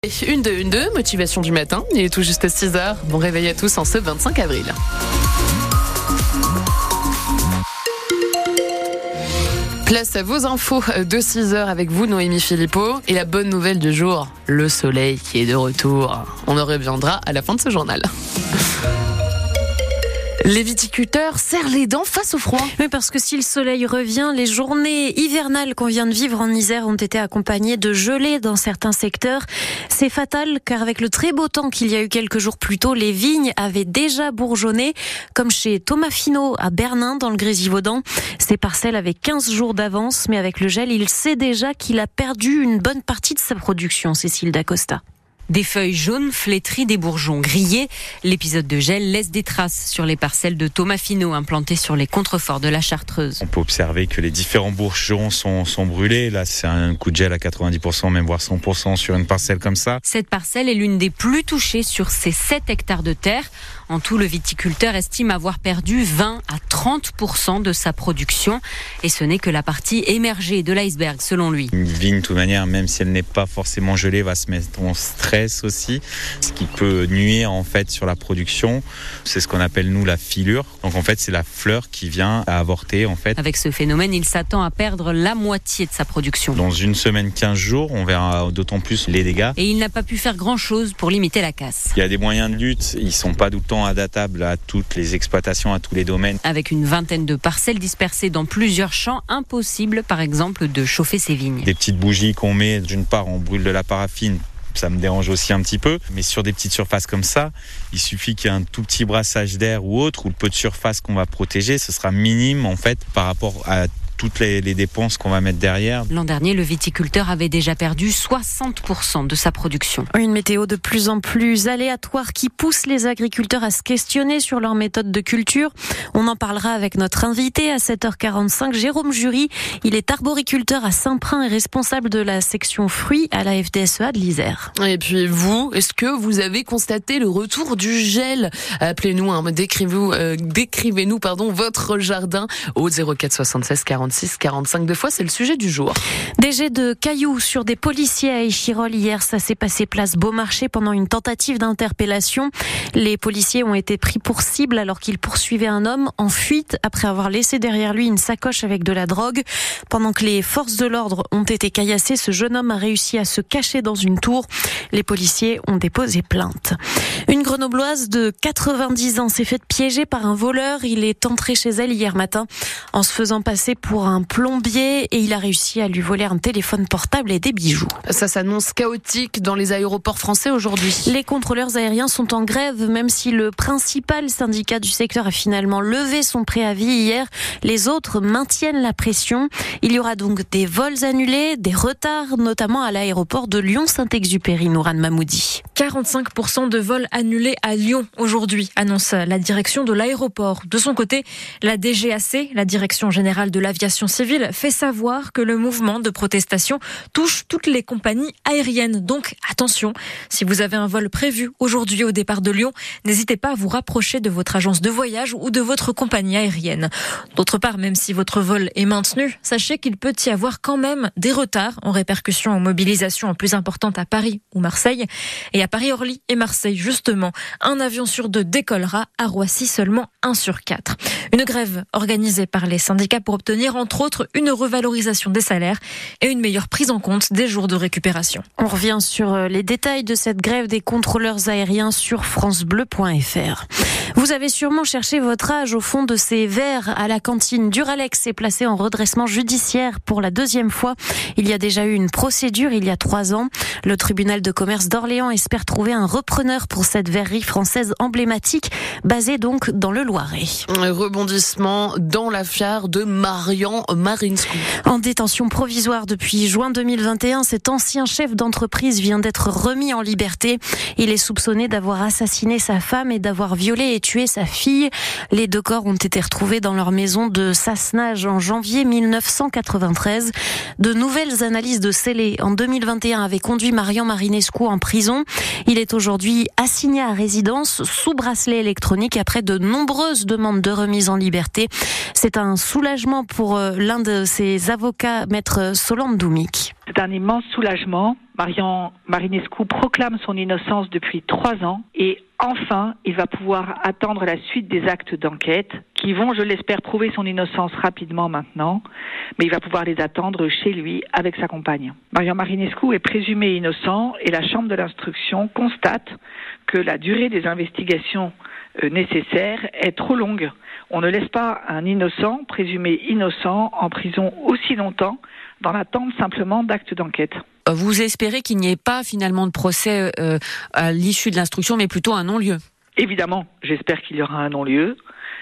Une de motivation du matin, il est tout juste 6h. Bon réveil à tous en ce 25 avril. Place à vos infos de 6h avec vous, Noémie Philippot. Et la bonne nouvelle du jour, le soleil qui est de retour. On en reviendra à la fin de ce journal. Les viticulteurs serrent les dents face au froid. Oui, parce que si le soleil revient, les journées hivernales qu'on vient de vivre en Isère ont été accompagnées de gelées dans certains secteurs. C'est fatal car avec le très beau temps qu'il y a eu quelques jours plus tôt, les vignes avaient déjà bourgeonné, comme chez Thomas Finot à Bernin dans le Grésivaudan. Ces parcelles avaient 15 jours d'avance, mais avec le gel, il sait déjà qu'il a perdu une bonne partie de sa production, Cécile Dacosta. Des feuilles jaunes flétries, des bourgeons grillés. L'épisode de gel laisse des traces sur les parcelles de Thomas Finot implantées sur les contreforts de la Chartreuse. On peut observer que les différents bourgeons sont brûlés. Là, c'est un coup de gel à 90%, même voire 100% sur une parcelle comme ça. Cette parcelle est l'une des plus touchées sur ces 7 hectares de terre. En tout, le viticulteur estime avoir perdu 20 à 30% de sa production. Et ce n'est que la partie émergée de l'iceberg, selon lui. Une vigne, de toute manière, même si elle n'est pas forcément gelée, va se mettre en stress aussi, ce qui peut nuire en fait sur la production. C'est ce qu'on appelle nous la filure. Donc en fait, c'est la fleur qui vient à avorter en fait. Avec ce phénomène, il s'attend à perdre la moitié de sa production. Dans une semaine, 15 jours, on verra d'autant plus les dégâts. Et il n'a pas pu faire grand-chose pour limiter la casse. Il y a des moyens de lutte, ils sont pas tout le temps adaptables à toutes les exploitations, à tous les domaines. Avec une vingtaine de parcelles dispersées dans plusieurs champs, impossible par exemple de chauffer ses vignes. Des petites bougies qu'on met, d'une part on brûle de la paraffine, ça me dérange aussi un petit peu, mais sur des petites surfaces comme ça, il suffit qu'il y ait un tout petit brassage d'air ou autre, ou le peu de surface qu'on va protéger, ce sera minime en fait par rapport à toutes les dépenses qu'on va mettre derrière. L'an dernier, le viticulteur avait déjà perdu 60% de sa production. Une météo de plus en plus aléatoire qui pousse les agriculteurs à se questionner sur leur méthode de culture. On en parlera avec notre invité à 7h45, Jérôme Jury. Il est arboriculteur à Saint-Prin et responsable de la section fruits à la FDSEA de l'Isère. Et puis vous, est-ce que vous avez constaté le retour du gel? Appelez-nous, décrivez-nous votre jardin au 04 76 46 45 2 fois, c'est le sujet du jour. Des jets de cailloux sur des policiers à Échirolles hier, ça s'est passé place Beaumarchais pendant une tentative d'interpellation. Les policiers ont été pris pour cible alors qu'ils poursuivaient un homme en fuite après avoir laissé derrière lui une sacoche avec de la drogue. Pendant que les forces de l'ordre ont été caillassées, ce jeune homme a réussi à se cacher dans une tour. Les policiers ont déposé plainte. Une Grenobloise de 90 ans s'est faite piéger par un voleur. Il est entré chez elle hier matin en se faisant passer pour un plombier et il a réussi à lui voler un téléphone portable et des bijoux. Ça s'annonce chaotique dans les aéroports français aujourd'hui. Les contrôleurs aériens sont en grève, même si le principal syndicat du secteur a finalement levé son préavis hier. Les autres maintiennent la pression. Il y aura donc des vols annulés, des retards, notamment à l'aéroport de Lyon-Saint-Exupéry, Nourane Mamoudi. 45% de vols annulés à Lyon aujourd'hui, annonce la direction de l'aéroport. De son côté, la DGAC, la Direction Générale de l'Aviation Civile, fait savoir que le mouvement de protestation touche toutes les compagnies aériennes. Donc attention, si vous avez un vol prévu aujourd'hui au départ de Lyon, n'hésitez pas à vous rapprocher de votre agence de voyage ou de votre compagnie aérienne. D'autre part, même si votre vol est maintenu, sachez qu'il peut y avoir quand même des retards en répercussion aux mobilisations plus importantes à Paris ou Marseille. Et à Paris-Orly et Marseille, justement, un avion sur 2 décollera. À Roissy, seulement 1 sur 4. Une grève organisée par les syndicats pour obtenir, entre autres, une revalorisation des salaires et une meilleure prise en compte des jours de récupération. On revient sur les détails de cette grève des contrôleurs aériens sur francebleu.fr. Vous avez sûrement cherché votre âge au fond de ces verres à la cantine. Duralex est placé en redressement judiciaire pour la 2e fois. Il y a déjà eu une procédure il y a 3 ans. Le tribunal de commerce d'Orléans espère trouver un repreneur pour cette verrerie française emblématique, basée donc dans le Loiret. Un rebondissement dans l'affaire de Marian Marinescu. En détention provisoire depuis juin 2021, cet ancien chef d'entreprise vient d'être remis en liberté. Il est soupçonné d'avoir assassiné sa femme et d'avoir violé et tué sa fille. Les 2 corps ont été retrouvés dans leur maison de Sassenage en janvier 1993. De nouvelles analyses de scellés en 2021 avaient conduit Marian Marinescu en prison. Il est aujourd'hui assigné à résidence sous bracelet électronique après de nombreuses demandes de remise en liberté. C'est un soulagement pour l'un de ses avocats, maître Soland Doumik. C'est un immense soulagement. Marian Marinescu proclame son innocence depuis 3 ans et enfin, il va pouvoir attendre la suite des actes d'enquête qui vont, je l'espère, prouver son innocence rapidement maintenant, mais il va pouvoir les attendre chez lui avec sa compagne. Marian Marinescu est présumé innocent et la Chambre de l'instruction constate que la durée des investigations nécessaires est trop longue. On ne laisse pas un innocent, présumé innocent, en prison aussi longtemps dans l'attente simplement d'actes d'enquête. Vous espérez qu'il n'y ait pas finalement de procès à l'issue de l'instruction, mais plutôt un non-lieu? Évidemment, j'espère qu'il y aura un non-lieu.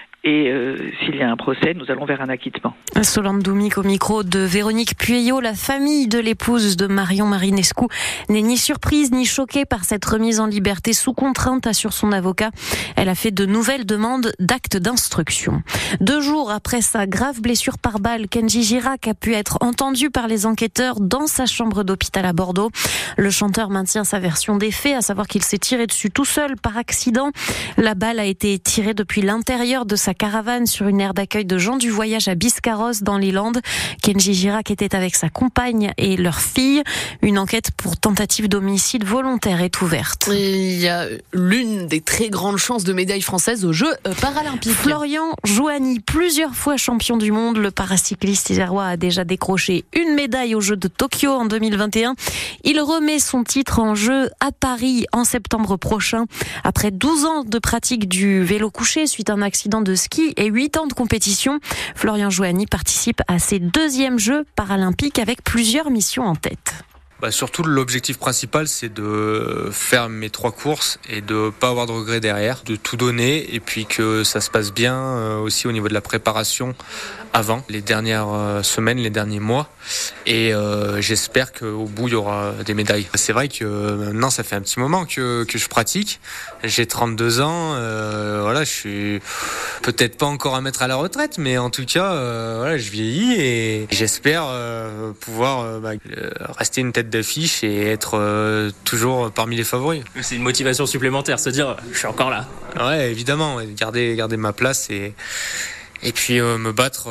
Et s'il y a un procès, nous allons vers un acquittement. Solande Doumic au micro de Véronique Pueyo. La famille de l'épouse de Marian Marinescu n'est ni surprise ni choquée par cette remise en liberté sous contrainte, assure son avocat. Elle a fait de nouvelles demandes d'actes d'instruction. 2 jours après sa grave blessure par balle, Kenji Girac a pu être entendu par les enquêteurs dans sa chambre d'hôpital à Bordeaux. Le chanteur maintient sa version des faits, à savoir qu'il s'est tiré dessus tout seul par accident. La balle a été tirée depuis l'intérieur de sa caravane sur une aire d'accueil de gens du voyage à Biscarrosse dans les Landes. Kenji Girac était avec sa compagne et leur fille. Une enquête pour tentative d'homicide volontaire est ouverte. Et il y a l'une des très grandes chances de médaille française aux Jeux paralympiques. Florian Jouanny, plusieurs fois champion du monde, le paracycliste isérois a déjà décroché une médaille aux Jeux de Tokyo en 2021. Il remet son titre en jeu à Paris en septembre prochain. Après 12 ans de pratique du vélo couché suite à un accident de ski et 8 ans de compétition, Florian Jouanny participe à ses 2e Jeux paralympiques avec plusieurs missions en tête. Surtout, l'objectif principal, c'est de faire mes 3 courses et de pas avoir de regrets derrière, de tout donner et puis que ça se passe bien aussi au niveau de la préparation avant, les dernières semaines, les derniers mois. Et j'espère qu'au bout, il y aura des médailles. C'est vrai que maintenant, ça fait un petit moment que je pratique. J'ai 32 ans, je suis peut-être pas encore à mettre à la retraite, mais en tout cas, je vieillis et j'espère pouvoir rester une tête d'affiche et être toujours parmi les favoris. C'est une motivation supplémentaire, se dire je suis encore là. Ouais, évidemment, garder ma place et puis me battre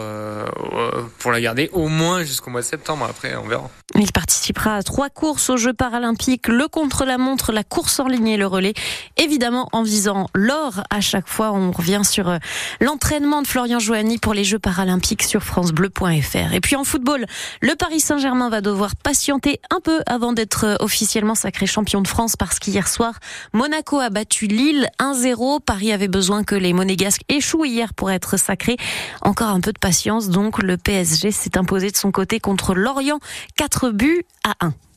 pour la garder au moins jusqu'au mois de septembre. Après, on verra. Il participera à 3 courses aux Jeux paralympiques, le contre-la-montre, la course en ligne et le relais. Évidemment, en visant l'or à chaque fois. On revient sur l'entraînement de Florian Jouanny pour les Jeux paralympiques sur francebleu.fr. Et puis en football, le Paris Saint-Germain va devoir patienter un peu avant d'être officiellement sacré champion de France parce qu'hier soir, Monaco a battu Lille 1-0. Paris avait besoin que les Monégasques échouent hier pour être sacrés. Encore un peu de patience, donc le PSG s'est imposé de son côté contre Lorient, 4 buts à 1.